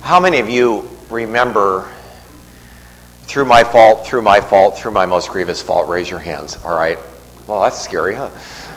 How many of you remember through my fault, through my fault, through my most grievous fault? Raise your hands. All right. Well, that's scary, huh?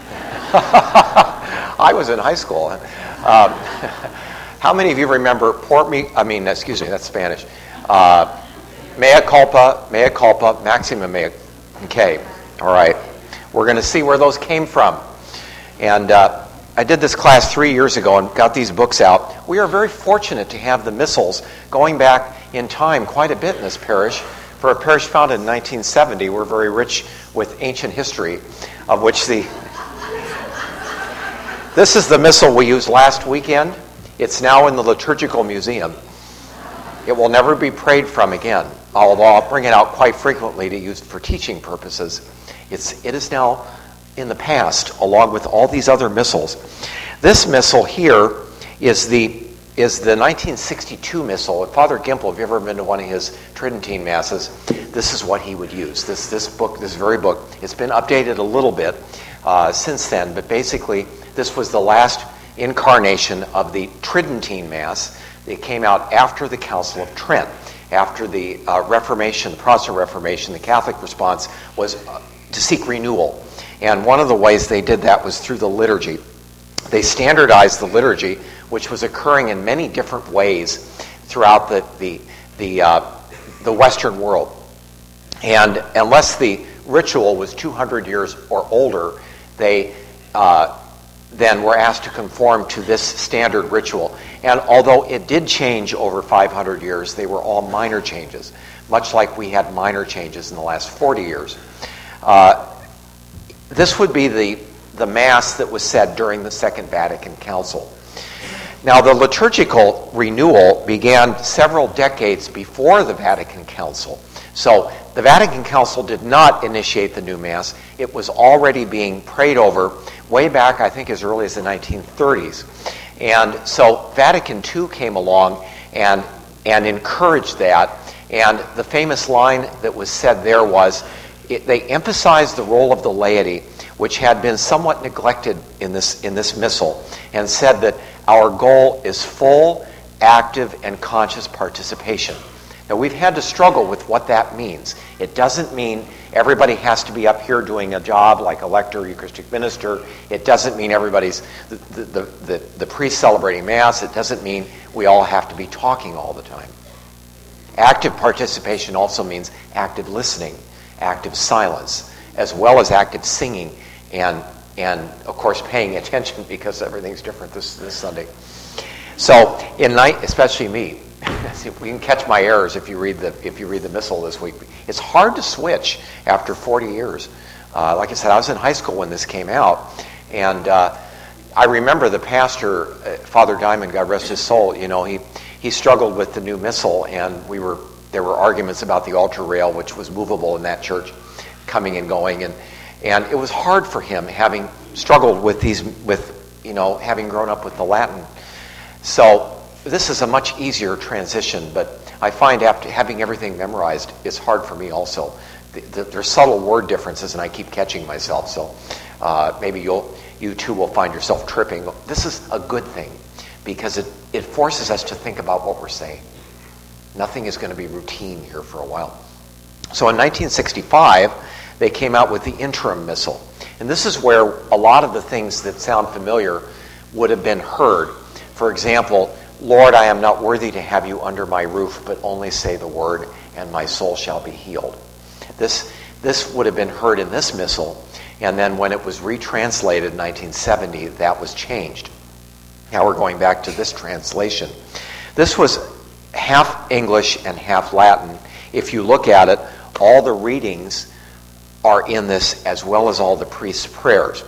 I was in high school. How many of you remember that's Spanish. Mea culpa, maxima mea. Okay. All right. We're going to see where those came from. And I did this class 3 years ago and got these books out. We are very fortunate to have the missals going back in time quite a bit in this parish. For a parish founded in 1970, we're very rich with ancient history, of which this is the missal we used last weekend. It's now in the Liturgical Museum. It will never be prayed from again, although I'll bring it out quite frequently to use for teaching purposes. It is now in the past, along with all these other missals. This missal here is the 1962 missal. Father Gimple, if you've ever been to one of his Tridentine Masses, this is what he would use. This very book. It's been updated a little bit since then, but basically this was the last incarnation of the Tridentine Mass. It came out after the Council of Trent. After the Reformation, the Protestant Reformation, the Catholic response was to seek renewal. And one of the ways they did that was through the liturgy. They standardized the liturgy, which was occurring in many different ways throughout the Western world. And unless the ritual was 200 years or older, they then were asked to conform to this standard ritual. And although it did change over 500 years, they were all minor changes, much like we had minor changes in the last 40 years. This would be the Mass that was said during the Second Vatican Council. Now, the liturgical renewal began several decades before the Vatican Council. So the Vatican Council did not initiate the new Mass. It was already being prayed over way back, I think, as early as the 1930s. And so Vatican II came along and encouraged that. And the famous line that was said there was, they emphasized the role of the laity, which had been somewhat neglected in this missal, and said that our goal is full, active, and conscious participation. Now, we've had to struggle with what that means. It doesn't mean everybody has to be up here doing a job like a lector, Eucharistic minister. It doesn't mean everybody's the priest celebrating Mass. It doesn't mean we all have to be talking all the time. Active participation also means active listening, active silence, as well as active singing, and of course paying attention, because everything's different this Sunday. So especially me, we can catch my errors if you read the missal this week. It's hard to switch after 40 years. Like I said, I was in high school when this came out, and I remember the pastor, Father Diamond, God rest his soul. He struggled with the new missal, and there were arguments about the altar rail, which was movable in that church, coming and going, and it was hard for him, having struggled with having grown up with the Latin. So this is a much easier transition, but I find after having everything memorized, it's hard for me also. There's subtle word differences, and I keep catching myself. So maybe you too will find yourself tripping. This is a good thing, because it forces us to think about what we're saying. Nothing is going to be routine here for a while. So in 1965, they came out with the interim missal. And this is where a lot of the things that sound familiar would have been heard. For example, Lord, I am not worthy to have you under my roof, but only say the word, and my soul shall be healed. This would have been heard in this missal, and then when it was retranslated in 1970, that was changed. Now we're going back to this translation. This was half English and half Latin. If you look at it, all the readings are in this, as well as all the priest's prayers.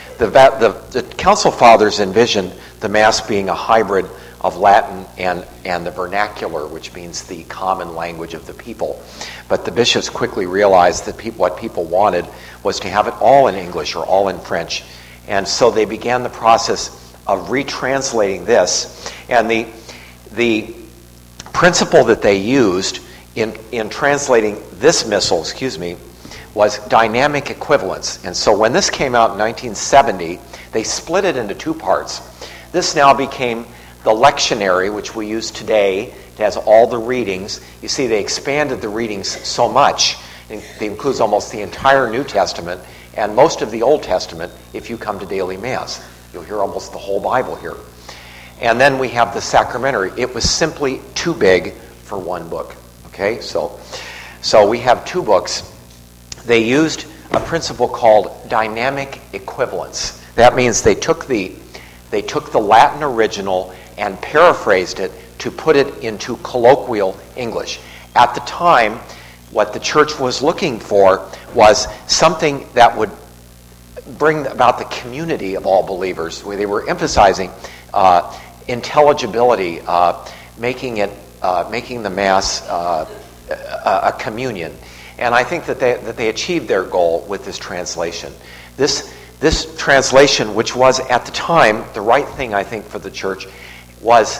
The Council Fathers envisioned the Mass being a hybrid of Latin and the vernacular, which means the common language of the people. But the bishops quickly realized that what people wanted was to have it all in English or all in French. And so they began the process of retranslating this. And the principle that they used in translating this missal, was dynamic equivalence. And so when this came out in 1970, they split it into two parts. This now became The lectionary, which we use today, it has all the readings. You see, they expanded the readings so much. It includes almost the entire New Testament and most of the Old Testament if you come to daily Mass. You'll hear almost the whole Bible here. And then we have the sacramentary. It was simply too big for one book. Okay, so we have two books. They used a principle called dynamic equivalence. That means they took the Latin original and paraphrased it to put it into colloquial English. At the time, what the church was looking for was something that would bring about the community of all believers, where they were emphasizing intelligibility, making the Mass a communion. And I think that they achieved their goal with this translation. This translation, which was at the time the right thing, I think, for the church, was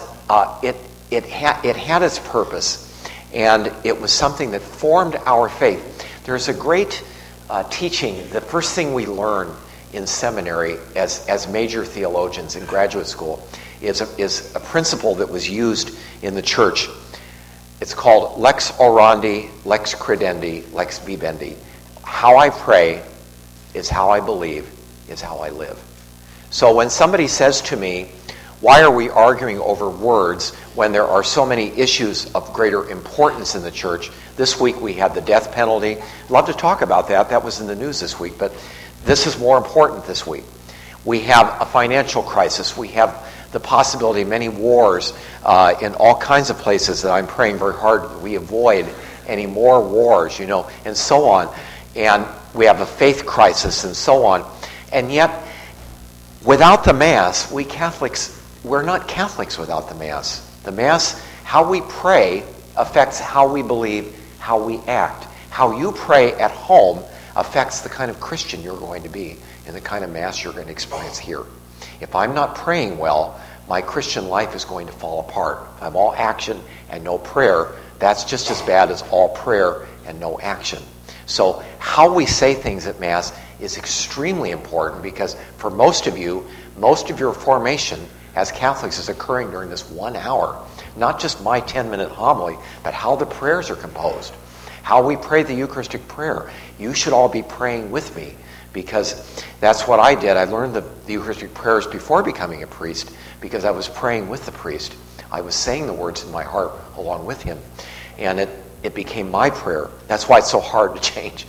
it had its purpose, and it was something that formed our faith. There's a great teaching. The first thing we learn in seminary as major theologians in graduate school is a principle that was used in the church. It's called lex orandi, lex credendi, lex vivendi. How I pray is how I believe, is how I live. So when somebody says to me, why are we arguing over words when there are so many issues of greater importance in the church? This week we had the death penalty. I'd love to talk about that. That was in the news this week, but this is more important this week. We have a financial crisis. We have the possibility of many wars in all kinds of places that I'm praying very hard that we avoid any more wars, and so on. And we have a faith crisis and so on. And yet, without the Mass, we're not Catholics without the Mass. The Mass, how we pray, affects how we believe, how we act. How you pray at home affects the kind of Christian you're going to be and the kind of Mass you're going to experience here. If I'm not praying well, my Christian life is going to fall apart. If I'm all action and no prayer, that's just as bad as all prayer and no action. So how we say things at Mass is extremely important, because for most of you, most of your formation as Catholics is occurring during this 1 hour. Not just my 10-minute homily, but how the prayers are composed, how we pray the Eucharistic prayer. You should all be praying with me, because that's what I did. I learned the Eucharistic prayers before becoming a priest, because I was praying with the priest. I was saying the words in my heart along with him, and it became my prayer. That's why it's so hard to change,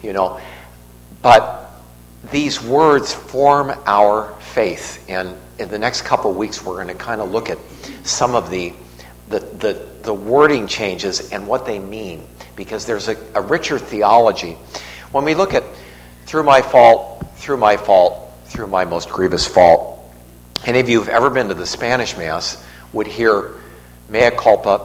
But these words form our faith, and in the next couple of weeks we're going to kind of look at some of the wording changes and what they mean, because there's a richer theology. When we look at through my fault, through my most grievous fault, any of you who've ever been to the Spanish Mass would hear mea culpa,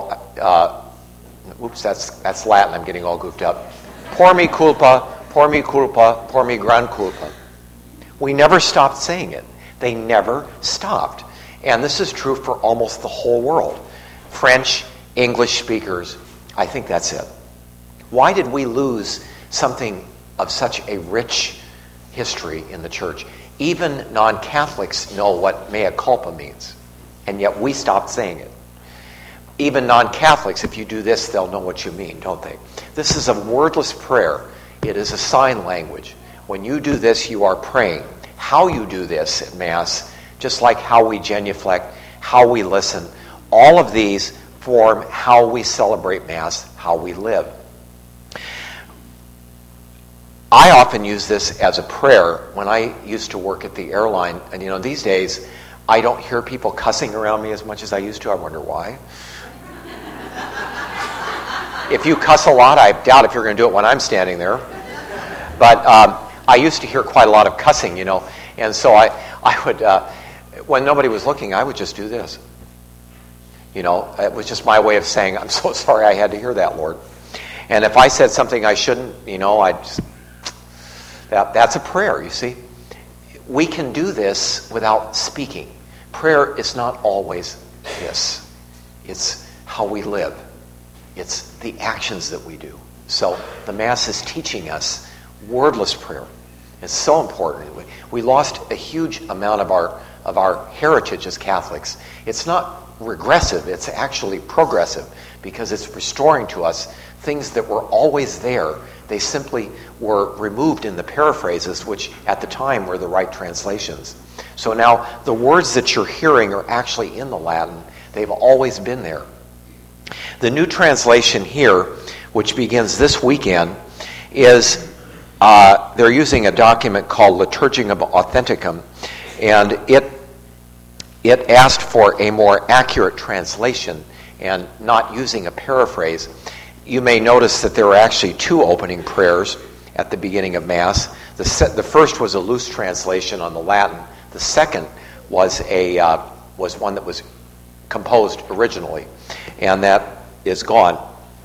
that's Latin, I'm getting all goofed up. Por mi culpa, por mi culpa, por mi gran culpa. We never stopped saying it. They never stopped. And this is true for almost the whole world. French, English speakers, I think that's it. Why did we lose something of such a rich history in the church? Even non-Catholics know what mea culpa means, and yet we stopped saying it. Even non-Catholics, if you do this, they'll know what you mean, don't they? This is a wordless prayer. It is a sign language. When you do this, you are praying. How you do this at Mass, just like how we genuflect, how we listen, all of these form how we celebrate Mass, how we live. I often use this as a prayer when I used to work at the airline. And these days, I don't hear people cussing around me as much as I used to. I wonder why. If you cuss a lot, I doubt if you're going to do it when I'm standing there. But I used to hear quite a lot of cussing, And so I would, when nobody was looking, I would just do this. It was just my way of saying, I'm so sorry I had to hear that, Lord. And if I said something I shouldn't, I'd just... That's a prayer, you see. We can do this without speaking. Prayer is not always this. It's how we live. It's the actions that we do. So the Mass is teaching us wordless prayer. It's so important. We lost a huge amount of our of our heritage as Catholics. It's not regressive, it's actually progressive, because it's restoring to us things that were always there. They simply were removed in the paraphrases, which at the time were the right translations. So now the words that you're hearing are actually in the Latin. They've always been there. The new translation here, which begins this weekend, is they're using a document called Liturgiam Authenticum, and it asked for a more accurate translation and not using a paraphrase. You may notice that there were actually two opening prayers at the beginning of Mass. The first was a loose translation on the Latin. The second was one that was composed originally, and that is gone.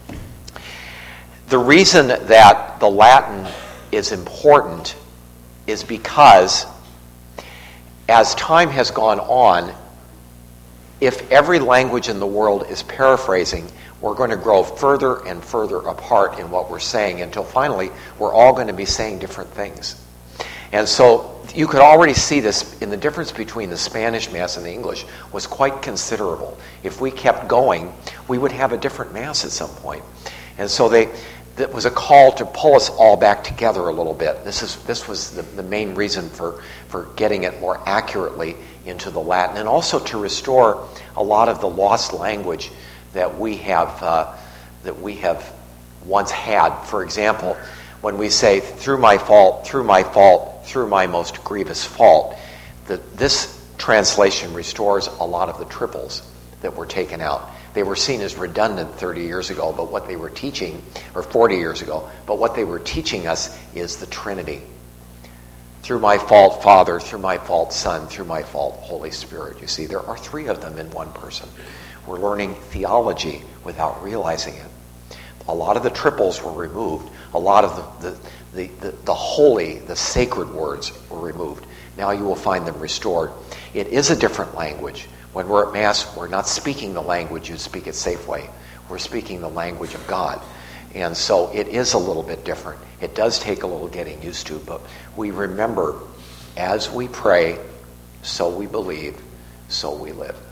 The reason that the Latin is important is because as time has gone on, if every language in the world is paraphrasing, we're going to grow further and further apart in what we're saying until finally we're all going to be saying different things. And so you could already see this in the difference between the Spanish Mass and the English was quite considerable. If we kept going, we would have a different Mass at some point. And so that was a call to pull us all back together a little bit. This was the main reason for getting it more accurately into the Latin, and also to restore a lot of the lost language that we have once had. For example, when we say through my fault, through my most grievous fault, this translation restores a lot of the triples that were taken out. They were seen as redundant 30 years ago, but what they were teaching, or 40 years ago, but what they were teaching us is the Trinity. Through my fault, Father, through my fault, Son, through my fault, Holy Spirit. You see, there are three of them in one person. We're learning theology without realizing it. A lot of the triples were removed. A lot of the holy, the sacred words were removed. Now you will find them restored. It is a different language. When we're at Mass, we're not speaking the language you speak at Safeway. We're speaking the language of God. And so it is a little bit different. It does take a little getting used to, but we remember, as we pray, so we believe, so we live.